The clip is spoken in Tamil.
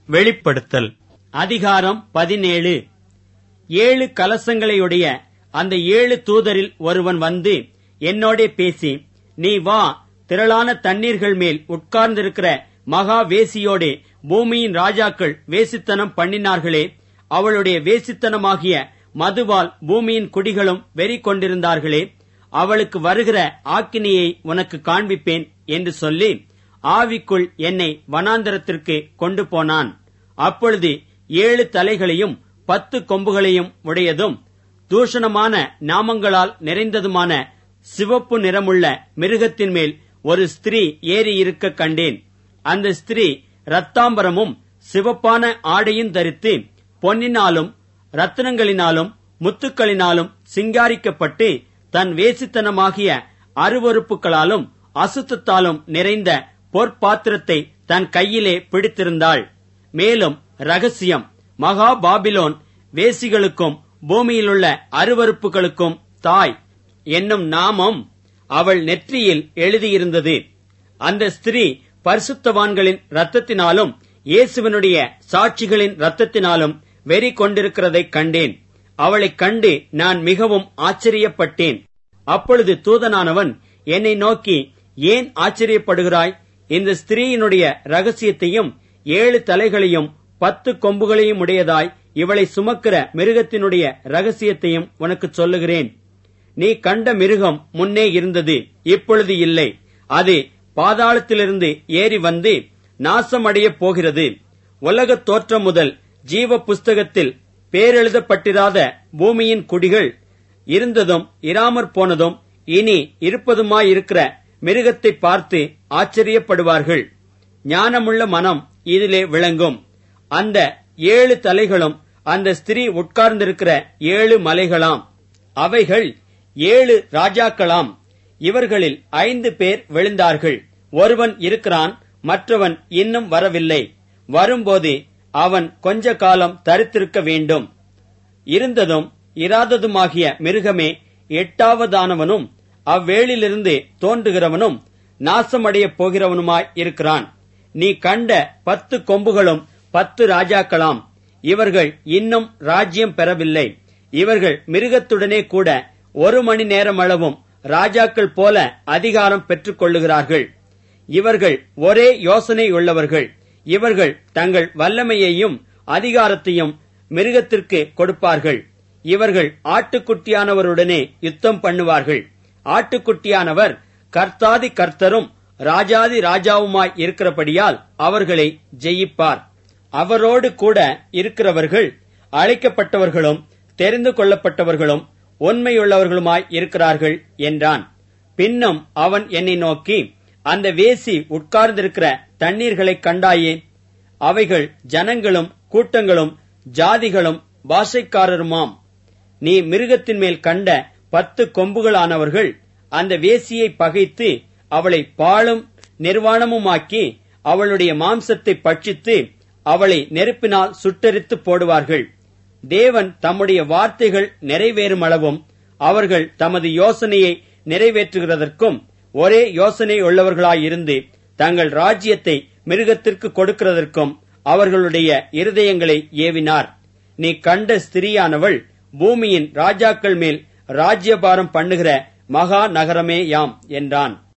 வெளிப்படுத்தல் அதிகாரம் 17. 7 கலசங்களையுடைய அந்த 7 தூதரில் ஒருவன் வந்து என்னோடே பேசி, நீ வா, திரளான தண்ணீர்கள் மேல் உட்கார்ந்திருக்கிற மகா வேசியோடே பூமியின் ராஜாக்கள் வேசித்தனம் பண்ணினார்களே, அவளுடைய வேசித்தனமாகிய மதுவால் பூமியின் குடிகளும் வெறி கொண்டிருந்தார்களே, அவளுக்கு வருகிற ஆக்கினியை உனக்கு காண்பிப்பேன் என்று சொல்லி ஆவிக்குள் என்னை வனாந்தரத்திற்கு கொண்டு போனான். அப்பொழுது 7 தலைகளையும் 10 கொம்புகளையும் உடையதும் தூஷணமான நாமங்களால் நிறைந்ததுமான சிவப்பு நிறமுள்ள மிருகத்தின் மேல் ஒரு ஸ்திரீ ஏறி இருக்க கண்டேன். அந்த ஸ்திரீ இரத்தாம்பரமும் சிவப்பான ஆடையும் தரித்து பொன்னினாலும் ரத்தினங்களினாலும் முத்துக்களினாலும் சிங்காரிக்கப்பட்டு தன் வேசித்தனமாகிய அருவருப்புகளாலும் அசுத்தத்தாலும் நிறைந்த பொற்பாத்திரத்தை தன் கையிலே பிடித்திருந்தாள். மேலும் ரகசியம், மகா பாபிலோன் வேசிகளுக்கும் பூமியிலுள்ள அருவருப்புகளுக்கும் தாய் என்னும் நாமம் அவள் நெற்றியில் எழுதியிருந்தது. அந்த ஸ்திரீ பரிசுத்தவான்களின் இரத்தத்தினாலும் இயேசுவினுடைய சாட்சிகளின் இரத்தத்தினாலும் வெறி கொண்டிருக்கிறதைக் கண்டேன். அவளைக் கண்டு நான் மிகவும் ஆச்சரியப்பட்டேன். அப்பொழுது தூதனானவன் என்னை நோக்கி, ஏன் ஆச்சரியப்படுகிறாய்? இந்த ஸ்திரீயினுடைய ரகசியத்தையும் 7 தலைகளையும் 10 கொம்புகளையும் உடையதாய் இவளை சுமக்கிற மிருகத்தினுடைய ரகசியத்தையும் உனக்கு சொல்லுகிறேன். நீ கண்ட மிருகம் முன்னே இருந்தது, இப்பொழுது இல்லை. அது பாதாளத்திலிருந்து ஏறி வந்து நாசமடையப் போகிறது. உலகத் தோற்றம் முதல் ஜீவ புஸ்தகத்தில் பேரெழுதப்பட்டிராத பூமியின் குடிகள் இருந்ததும் இராமற் போனதும் இனி இருப்பதுமாயிருக்கிற மிருகத்தை பார்த்து ஆச்சரியப்படுவார்கள். ஞானமுள்ள மனம் இதிலே விளங்கும். அந்த 7 தலைகளும் அந்த ஸ்திரீ உட்கார்ந்திருக்கிற 7 மலைகளாம். அவைகள் 7 ராஜாக்களாம். இவர்களில் 5 பேர் விழுந்தார்கள். ஒருவன் இருக்கிறான், மற்றவன் இன்னும் வரவில்லை. வரும்போது அவன் கொஞ்ச காலம் தரித்திருக்க வேண்டும். இருந்ததும் இராததுமாகிய மிருகமே 8வதானவனும் அவ்வேளிலிருந்து தோன்றுகிறவனும் நாசமடையப் போகிறவனுமாய் இருக்கிறான். நீ கண்ட 10 கொம்புகளும் 10 ராஜாக்களாம். இவர்கள் இன்னும் ராஜ்யம் பெறவில்லை. இவர்கள் மிருகத்துடனே கூட 1 மணி நேரமளவும் ராஜாக்கள் போல அதிகாரம் பெற்றுக் கொள்ளுகிறார்கள். இவர்கள் ஒரே யோசனையுள்ளவர்கள். இவர்கள் தங்கள் வல்லமையையும் அதிகாரத்தையும் மிருகத்திற்கு கொடுப்பார்கள். இவர்கள் ஆட்டுக்குட்டியானவருடனே யுத்தம் பண்ணுவார்கள். ஆட்டுக்குட்டியானவர் கர்த்தாதி கர்த்தரும் ராஜாதி ராஜாவுமாய் இருக்கிறபடியால் அவர்களை ஜெயிப்பார். அவரோடு கூட இருக்கிறவர்கள் அழைக்கப்பட்டவர்களும் தெரிந்து கொள்ளப்பட்டவர்களும் உண்மையுள்ளவர்களுமாய் இருக்கிறார்கள் என்றான். பின்னும் அவன் என்னை நோக்கி, அந்த வேசி உட்கார்ந்திருக்கிற தண்ணீர்களை கண்டாயே? அவைகள் ஜனங்களும் கூட்டங்களும் ஜாதிகளும் பாஷைக்காரருமாம். நீ மிருகத்தின் மேல் கண்ட 10 கொம்புகளானவர்கள் அந்த வேசியை பகைத்து அவளை பாழும் நிர்வாணமுமாக்கி அவளுடைய மாம்சத்தை பட்சித்து அவளை நெருப்பினால் சுட்டெரித்து போடுவார்கள். தேவன் தம்முடைய வார்த்தைகள் நிறைவேறுமளவும் அவர்கள் தமது யோசனையை நிறைவேற்றுகிறதற்கும் ஒரே யோசனை உள்ளவர்களாயிருந்து தங்கள் ராஜ்யத்தை மிருகத்திற்கு கொடுக்கிறதற்கும் அவர்களுடைய இருதயங்களை ஏவினார். நீ கண்ட ஸ்திரீயானவள் பூமியின் ராஜாக்கள் மேல் ராஜ்யபாரம் பண்ணுகிற மகா நகரமே யாம் என்றான்.